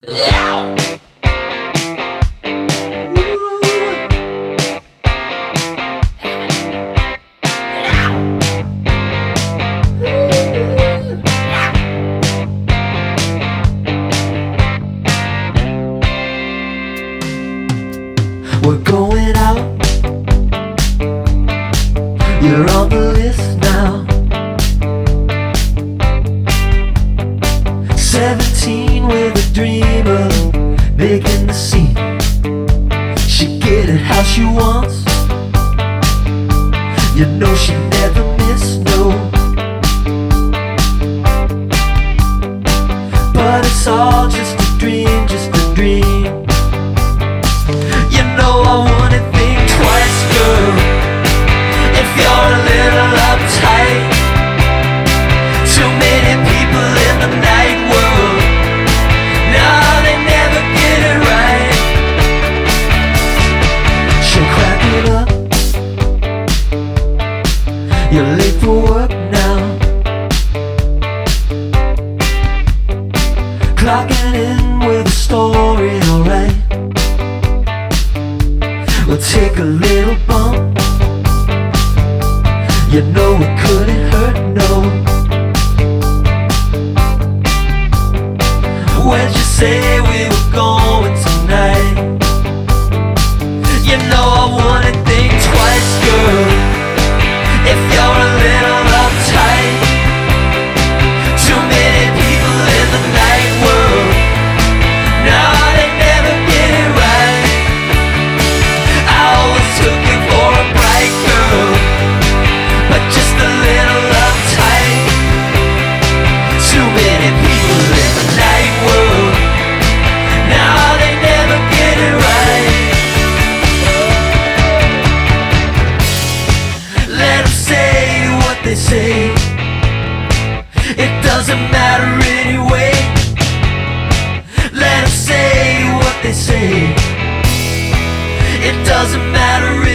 Yeah. We're going out. You're on the list now. 17 with a dream of making the scene. She get it how she wants. You know she never miss, no. But it's all just a dream, just a dream. You know I wouldn't think twice, girl, if you're a little uptight. Too many people in the night world, nah, they never get it right. She'll crack it up. You're late for work now. Clocking in with a story, alright. We'll take a little bump. You know it couldn't hurt, no. Where'd you say we were going tonight? You know I wouldn't think twice, girl, if you're a little uptight. Too many people in the night world, nah, they never get it right. I always took you for a bright girl, but just a little uptight. Too many people in the night world, now they never get it right. Let them say what they say, it doesn't matter anyway. Let them say what they say, it doesn't matter anyway.